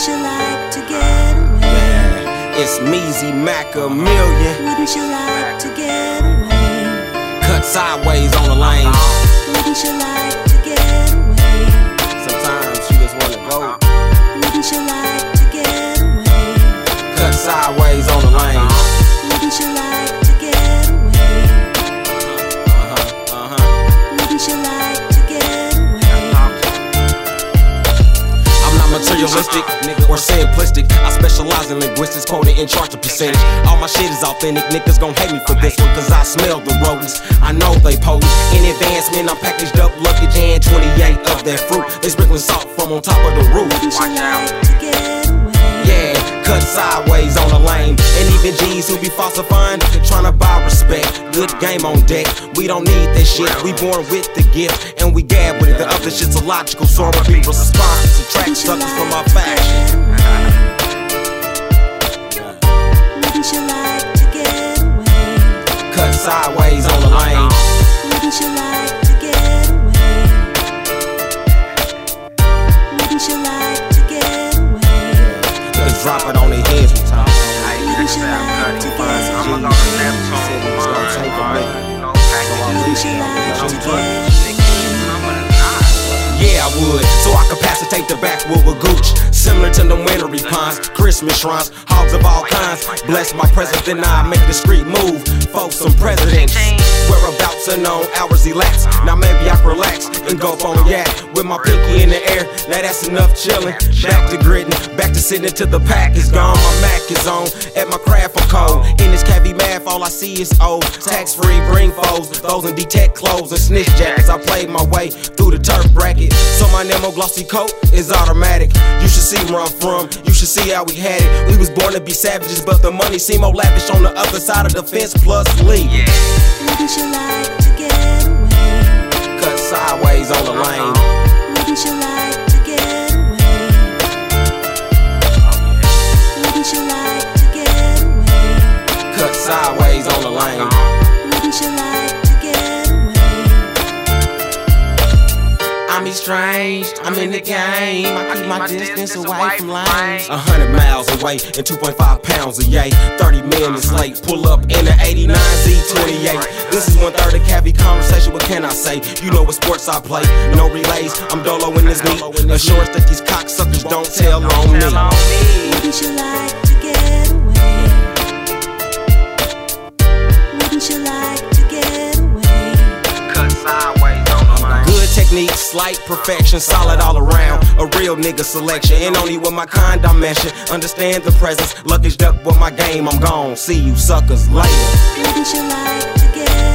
Wouldn't you like to get away? Yeah, it's Meezy Mac a million. Wouldn't you like to get away? Cut sideways on the lane. Wouldn't you like to get away? Sometimes you just wanna go. Wouldn't you like to get away? Cut sideways on the lane. Wouldn't you like to get away? Wouldn't you like to get away? I'm not materialistic, nigga, or simplistic. I specialize in linguistics, quoting in charge of percentage. All my shit is authentic, niggas gon' hate me for this one, cause I smell the rodents. I know they pose. In advancement, I'm packaged up luggage and 28 of that fruit. They sprinkling salt from on top of the roof. Wouldn't you like to get away? Yeah, cut sideways on the lane. And even G's who be falsifying, trying to buy respect. Good game on deck, we don't need that shit. We born with the gift, and we gab with it. The other shit's illogical, so I'ma be responsible. Subtract suckers from my fashion. Wouldn't you like to get away? Cut sideways on the lane. Wouldn't you like to get away? Wouldn't you like to get away? Let's drop it on their heads one time. Wouldn't you like to get away? Wouldn't you like to get away? Yeah, I would, so I capacitate the backwood with gooch. Similar to the winery pines, Christmas shrines, hogs of all kinds. Bless my presence, then I make the street move. Folks, some presidents, whereabouts unknown, hours elapse. Now maybe I can relax and go on yak with my pinky in the air. Now that's enough chillin'. Back to grittin', back to sitting until the pack is gone. My Mac is on, at my craft I'm cold. In this cavi math, all I see is old. Tax free, bring foes, those in detect clothes and snitch jackets. I played my way through the turf bracket, so my Nemo glossy coat is automatic. You should see where I'm from, you should see how we had it. We was born to be savages, but the money seem more lavish on the other side of the fence plus Lee. Wouldn't you like to get away? Cut sideways on the lane. Wouldn't you like to get away? Wouldn't you like to get away? Cut sideways on the lane. Wouldn't you like to get away? I'm estranged, I'm in the game. I keep my distance away from lanes. 100 miles away and 2.5 pounds a yay. 30 minutes late, pull up in the 89 Z28. This is 1/3 of cavi conversation, what can I say? You know what sports I play, no relays. I'm dolo in this meat. Assurance that these cocksuckers don't tell on me. Wouldn't you like to get away? Wouldn't you like to get away? Cut sideways on the line. Good technique, slight perfection, solid all around. A real nigga selection, and only with my kind I mention. Understand the presence, luggage up with my game, I'm gone. See you suckers later. Wouldn't you like to get